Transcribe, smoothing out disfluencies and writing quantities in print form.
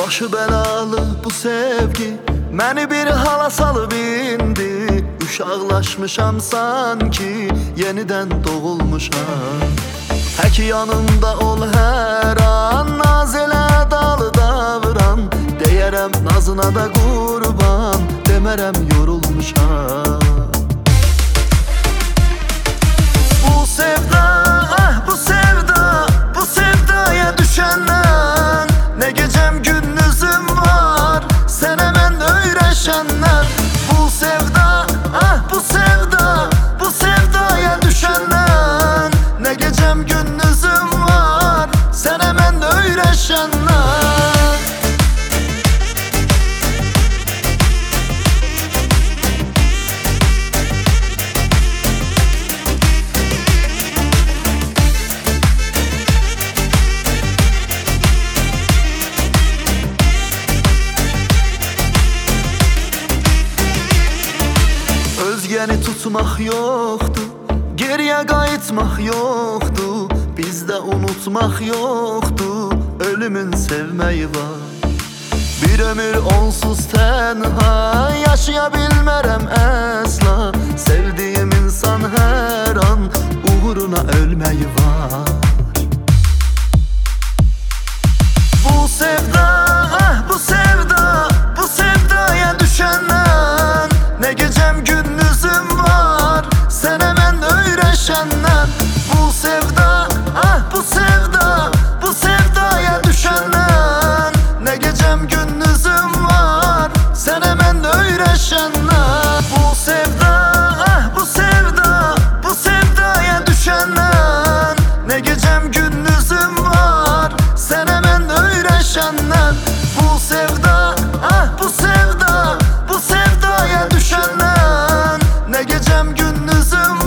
Başı belalı bu sevgi məni bir hala salıb indi. Uşaqlaşmışam sanki yenidən doğulmuşam. Tək yanımda ol hər an, naz elə dalı davran. Deyərəm nazına da qurban, demərəm yorulmuşam. Bu sevda, ah bu sevda, bu sevdaya düşəndən nə gecəm gündüzüm var, sənə mən öyrəşəndən. Bu sevda, ah bu sevda, bu sevdaya düşəndən nə gecəm gündüzüm var, sənə mən öyrəşəndən. Özgəni tutmaq yoxdur, geriyə qayıtmaq yoxdur. Bizdə unutmaq yoxdur, ölümün sevməyi var. Bir ömür onsuz tənha yaşaya bilmərəm əsla. Sevdiyim insan hər an uğruna ölməyi var. Bu sevda, ah bu sevda, bu sevdaya düşəndən nə gecəm gündüzüm var, sənə mən öyrəşəndən. Bu sevda, ah bu sevda, bu sevdaya düşəndən nə gecəm gündüzüm var, sənə mən öyrəşəndən. Bu sevda, ah bu sevda, bu sevdaya düşəndən nə gecəm gündüzüm var, sənə mən öyrəşəndən. Bu sevda, ah bu sevda, bu sevdaya düşəndən nə gecəm gündüzüm